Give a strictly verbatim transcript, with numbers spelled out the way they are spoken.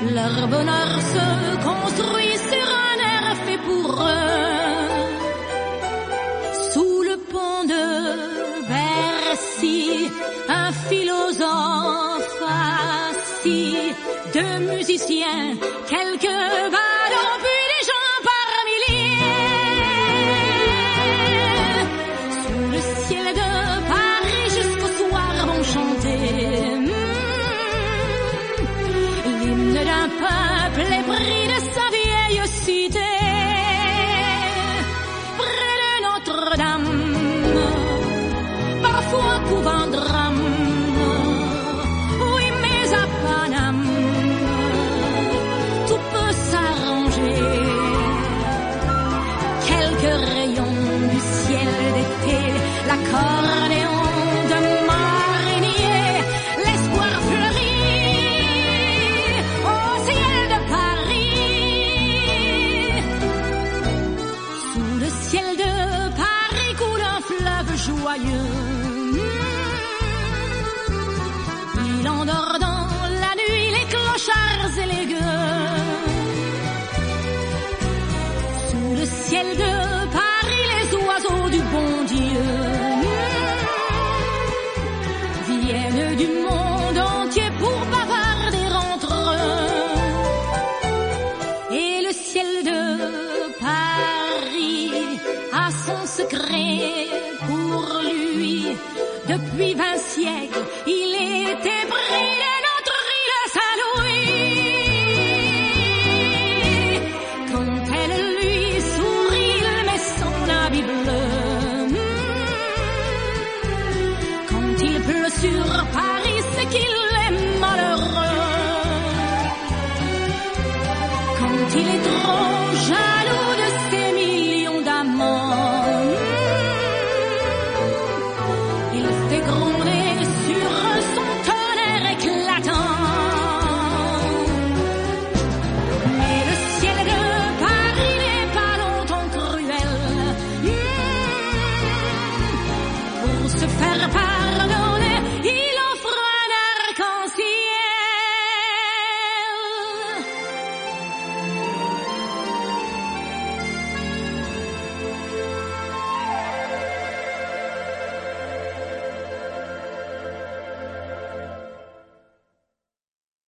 Leur bonheur se construit sur un air fait pour eux. Sous le pont de Bercy, un philosophe assis, deux musiciens, quelques ballons, puis des gens par milliers. Sous le ciel de Paris, jusqu'au soir vont chanter l'hymne d'un peuple épris de sa vieille cité. Près de Notre-Dame, parfois couvent drame, oui mais à Paname, tout peut s'arranger. Quelques rayons du ciel d'été, l'accordéon de marinier, l'espoir fleurit au ciel de Paris. Sous le ciel de Paris coule un fleuve joyeux. Il endort dans la nuit les clochards et les gueux. Sous le ciel de Paris les oiseaux du bon Dieu viennent du monde entier pour bavarder entre eux. Et le ciel de Paris a son secret pour lui. Depuis vingt siècles, il était pris de notre île Saint-Louis. Quand elle lui sourit, il met son habit bleu. Quand il pleut sur Paris, c'est qu'il est malheureux. Quand il est trop jaloux de